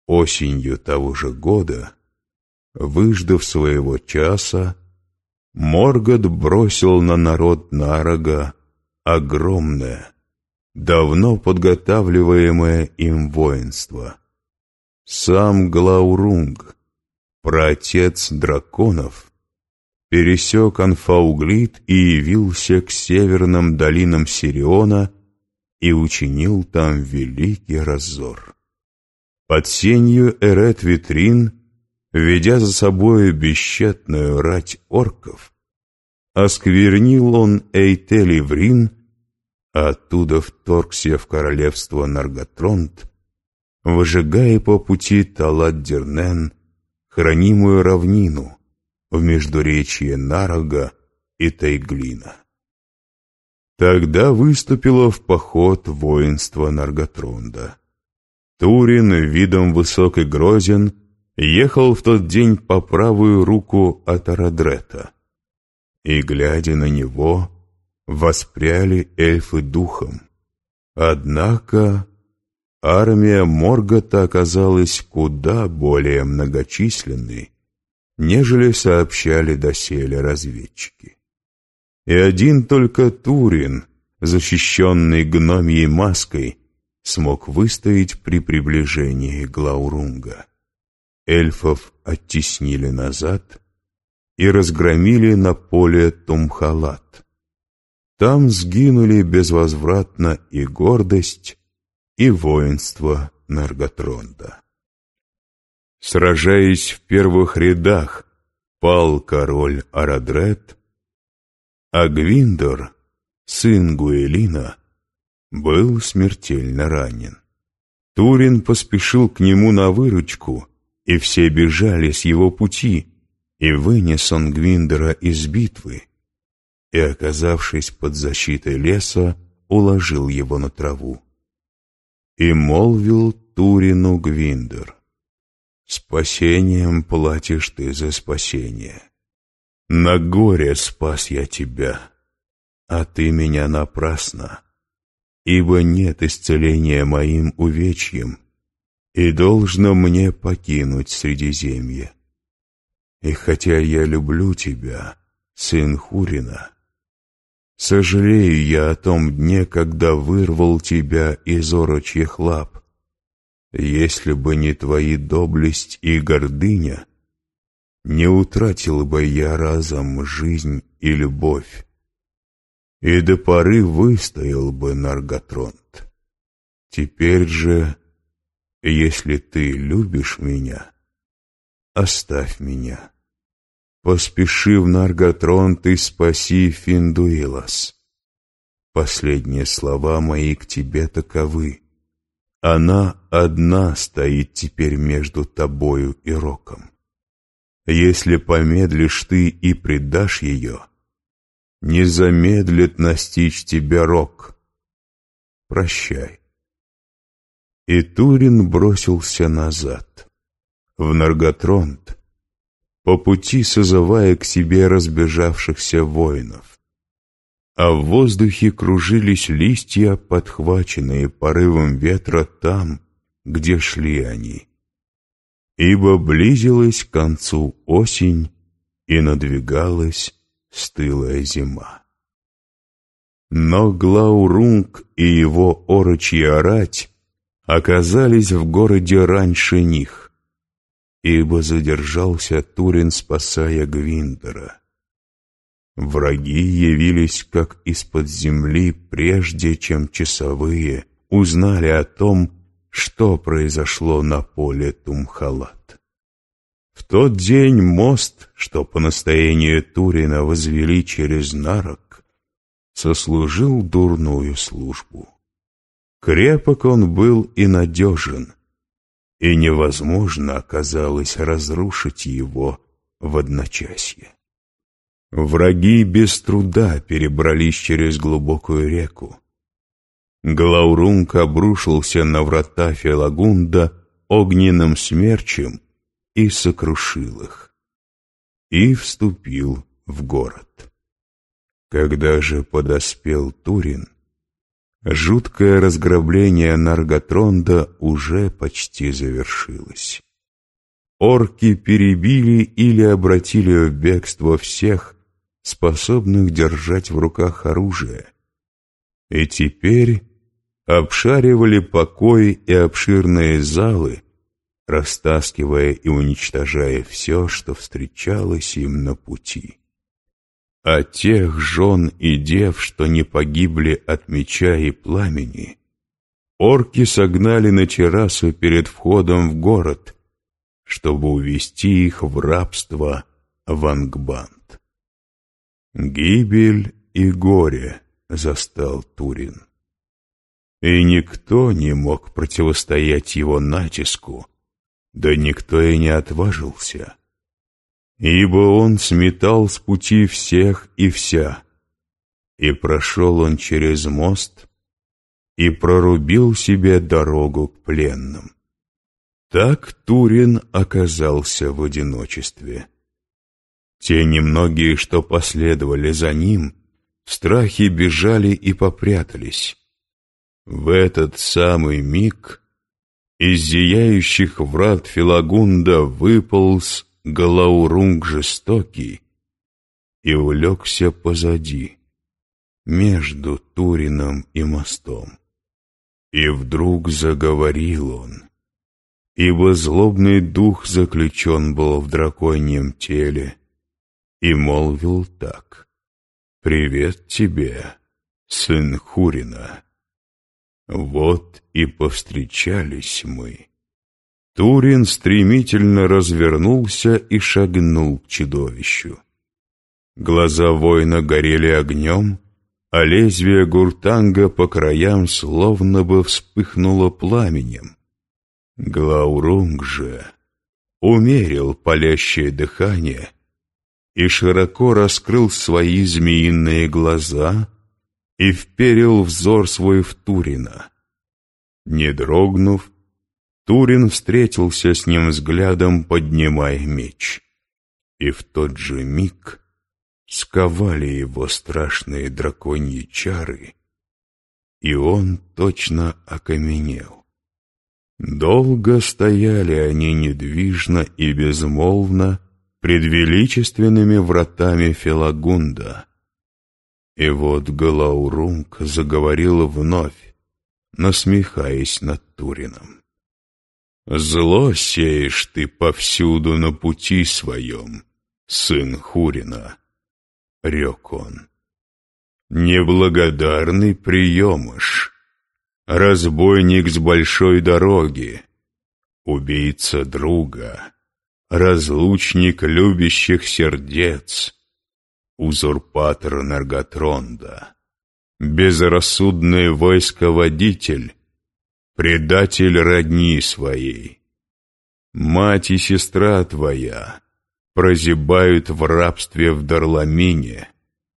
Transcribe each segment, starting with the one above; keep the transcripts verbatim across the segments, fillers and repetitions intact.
Осенью того же года, выждав своего часа, Моргот бросил на народ Нарога огромное, давно подготавливаемое им воинство. Сам Глаурунг, праотец драконов, пересек Анфауглит и явился к северным долинам Сириона и учинил там великий разор. Под сенью Эрет-Витрин, ведя за собою бесчетную рать орков, осквернил он Эйтель-Иврин, а оттуда вторгся в королевство Нарготронт, выжигая по пути Талат-Дернен, хранимую равнину в междуречье Нарога и Тайглина. Тогда выступило в поход воинство Нарготронда. Турин, видом высок и грозен, ехал в тот день по правую руку от Арадрета. И, глядя на него, воспряли эльфы духом. Однако армия Моргота оказалась куда более многочисленной, нежели сообщали доселе разведчики. И один только Турин, защищенный гномьей маской, смог выстоять при приближении Глаурунга. Эльфов оттеснили назад и разгромили на поле Тумхалат. Там сгинули безвозвратно и гордость, и воинство Нарготронда. Сражаясь в первых рядах, пал король Арадрет, а Гвиндор, сын Гуэлина, был смертельно ранен. Турин поспешил к нему на выручку, и все бежали с его пути, и вынес он Гвиндора из битвы, и, оказавшись под защитой леса, уложил его на траву. И молвил Турину Гвиндор: «Спасением платишь ты за спасение. На горе спас я тебя, а ты меня напрасно, ибо нет исцеления моим увечьям, и должно мне покинуть Средиземье. И хотя я люблю тебя, сын Хурина, сожалею я о том дне, когда вырвал тебя из орочьих лап. Если бы не твои доблесть и гордыня, не утратил бы я разом жизнь и любовь, и до поры выстоял бы Нарготронт. Теперь же, если ты любишь меня, оставь меня. Поспеши в Нарготронт и спаси Финдуилас. Последние слова мои к тебе таковы. Она одна стоит теперь между тобою и Роком. Если помедлишь ты и предашь ее, не замедлит настичь тебя Рок. Прощай». И Турин бросился назад, в Нарготронт, по пути созывая к себе разбежавшихся воинов. А в воздухе кружились листья, подхваченные порывом ветра там, где шли они. Ибо близилась к концу осень, и надвигалась стылая зима. Но Глаурунг и его орочья рать оказались в городе раньше них, ибо задержался Турин, спасая Гвиндора. Враги явились как из-под земли, прежде чем часовые узнали о том, что произошло на поле Тумхалат. В тот день мост, что по настоянию Турина возвели через Нарог, сослужил дурную службу. Крепок он был и надежен, и невозможно оказалось разрушить его в одночасье. Враги без труда перебрались через глубокую реку. Глаурунг обрушился на врата Фелагунда огненным смерчем и сокрушил их, и вступил в город. Когда же подоспел Турин, Жуткое разграбление Нарготронда уже почти завершилось. Орки перебили или обратили в бегство всех, способных держать в руках оружие, и теперь обшаривали покой и обширные залы, растаскивая и уничтожая все, что встречалось им на пути. А тех жен и дев, что не погибли от меча и пламени, орки согнали на террасу перед входом в город, чтобы увести их в рабство в Ангбанд. Гибель и горе застал Турин. И никто не мог противостоять его натиску, да никто и не отважился, ибо он сметал с пути всех и вся, и прошел он через мост, и прорубил себе дорогу к пленным. Так Турин оказался в одиночестве. Те немногие, что последовали за ним, в страхе бежали и попрятались. В этот самый миг из зияющих врат Фелагунда выполз Галаурунг жестокий и улегся позади, между Турином и мостом. И вдруг заговорил он, ибо злобный дух заключен был в драконьем теле, и молвил так: «Привет тебе, сын Хурина! Вот и повстречались мы». Турин стремительно развернулся и шагнул к чудовищу. Глаза воина горели огнем, а лезвие гуртанга по краям словно бы вспыхнуло пламенем. Глаурунг же умерил палящее дыхание и широко раскрыл свои змеиные глаза и вперил взор свой в Турина. Не дрогнув, Турин встретился с ним взглядом, поднимая меч, и в тот же миг сковали его страшные драконьи чары, и он точно окаменел. Долго стояли они недвижно и безмолвно пред величественными вратами Фелагунда. И вот Галаурунг заговорил вновь, насмехаясь над Турином. «Зло сеешь ты повсюду на пути своем, сын Хурина», — рек он. «Неблагодарный приемыш, разбойник с большой дороги, убийца друга, разлучник любящих сердец, узурпатор Нарготронда, безрассудный войсководитель, предатель родни своей. Мать и сестра твоя прозябают в рабстве в Дарламине,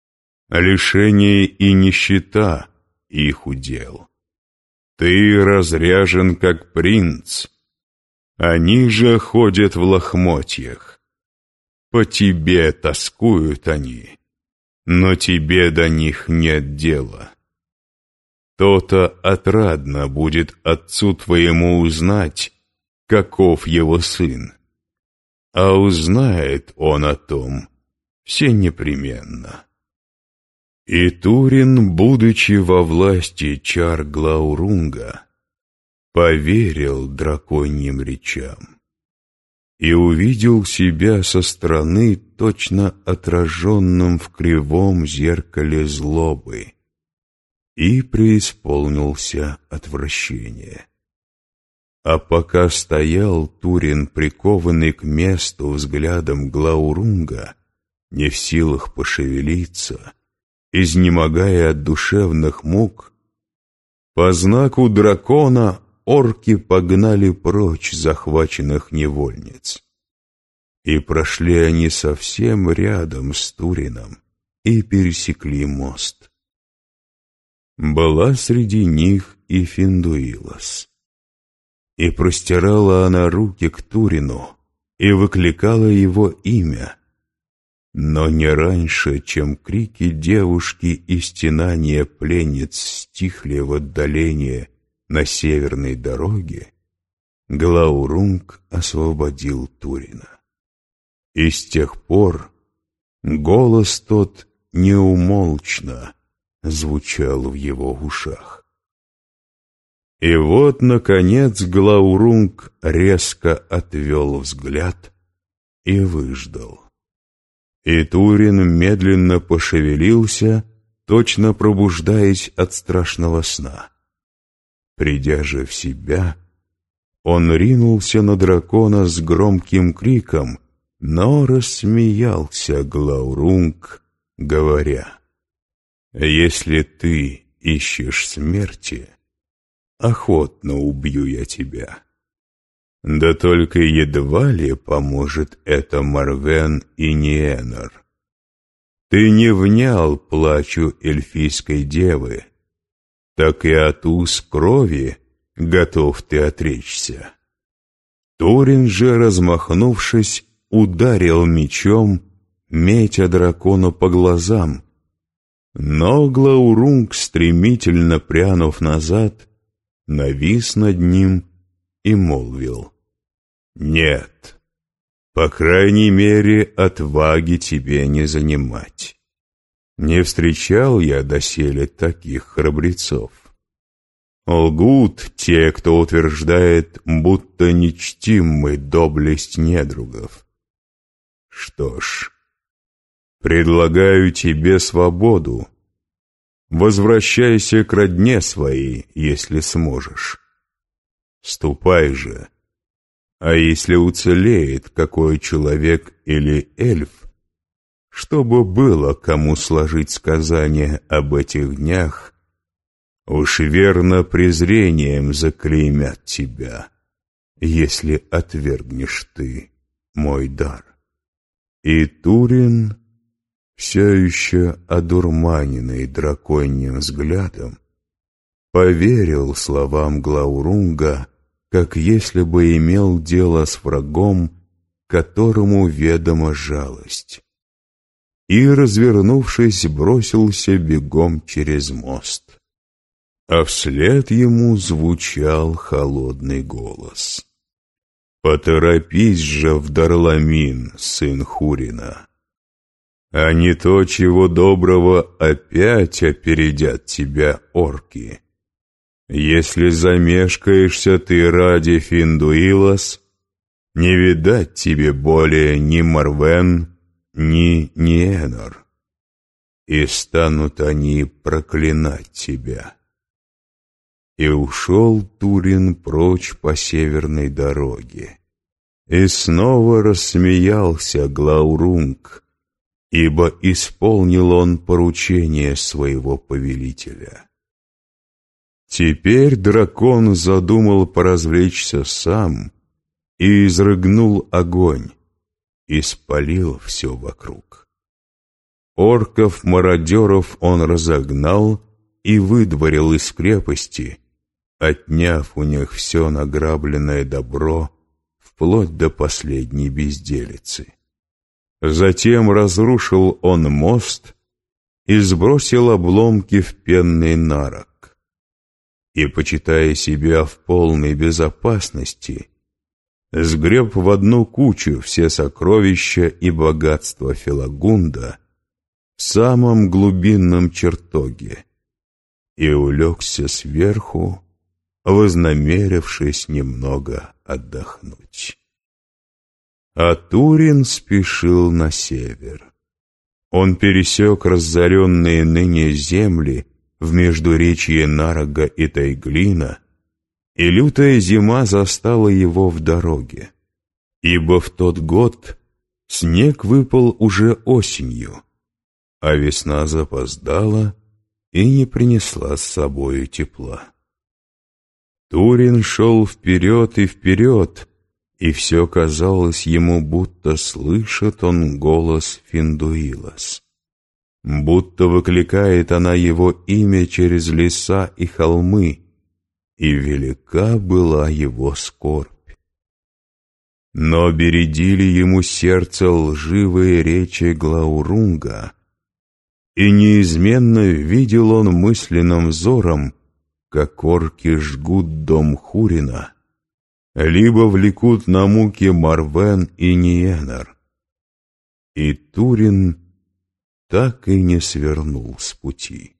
лишение и нищета их удел. Ты разряжен, как принц, они же ходят в лохмотьях. По тебе тоскуют они, но тебе до них нет дела. То-то отрадно будет отцу твоему узнать, каков его сын, а узнает он о том все непременно». И Турин, будучи во власти чар Глаурунга, поверил драконьим речам и увидел себя со стороны точно отраженным в кривом зеркале злобы, и преисполнился отвращения. А пока стоял Турин, прикованный к месту взглядом Глаурунга, не в силах пошевелиться, изнемогая от душевных мук, по знаку дракона орки погнали прочь захваченных невольниц. И прошли они совсем рядом с Турином и пересекли мост. Была среди них и Финдуилас. И простирала она руки к Турину и выкликала его имя. но не раньше, чем крики девушки и стенания пленниц стихли в отдалении на северной дороге, Глаурунг освободил Турина. И с тех пор голос тот неумолчно звучал в его ушах. И вот, наконец, Глаурунг резко отвел взгляд и выждал. И Турин медленно пошевелился, точно пробуждаясь от страшного сна. Придя же в себя, он ринулся на дракона с громким криком, но рассмеялся Глаурунг, говоря: «Если ты ищешь смерти, охотно убью я тебя. Да только едва ли поможет это Марвен и Ниэнор. Ты не внял плачу эльфийской девы, так и от уз крови готов ты отречься». Турин же, размахнувшись, ударил мечом, метя дракону по глазам. Но Глаурунг, стремительно прянув назад, навис над ним и молвил: «Нет, по крайней мере, отваги тебе не занимать. Не встречал я доселе таких храбрецов. Лгут те, кто утверждает, будто не чтим мы доблесть недругов. Что ж, предлагаю тебе свободу. Возвращайся к родне своей, если сможешь. Ступай же, а если уцелеет какой человек или эльф, чтобы было кому сложить сказание об этих днях, уж верно презрением заклеймят тебя, если отвергнешь ты мой дар». И Турин, все еще одурманенный драконьим взглядом, поверил словам Глаурунга, как если бы имел дело с врагом, которому ведома жалость, и, развернувшись, бросился бегом через мост. А вслед ему звучал холодный голос: «Поторопись же в Дарламин, сын Хурина, а не то, чего доброго, опять опередят тебя орки. Если замешкаешься ты ради Финдуилас, не видать тебе более ни Марвен, ни Ниэнор, и станут они проклинать тебя». И ушел Турин прочь по северной дороге. И снова рассмеялся Глаурунг, ибо исполнил он поручение своего повелителя. Теперь дракон задумал поразвлечься сам и изрыгнул огонь, и спалил все вокруг. Орков-мародеров он разогнал и выдворил из крепости, отняв у них все награбленное добро, вплоть до последней безделицы. Затем разрушил он мост и сбросил обломки в пенный нарог. И, почитая себя в полной безопасности, сгреб в одну кучу все сокровища и богатства Фелагунда в самом глубинном чертоге и улегся сверху, вознамерившись немного отдохнуть. А Турин спешил на север. Он пересек разоренные ныне земли в междуречье Нарога и Тайглина, и лютая зима застала его в дороге, ибо в тот год снег выпал уже осенью, а весна запоздала и не принесла с собою тепла. Турин шел вперед и вперед, и все казалось ему, будто слышит он голос Финдуилас, будто выкликает она его имя через леса и холмы, и велика была его скорбь. Но бередили ему сердце лживые речи Глаурунга, и неизменно видел он мысленным взором, как орки жгут дом Хурина, либо влекут на муки Марвен и Ниенар. И Турин так и не свернул с пути.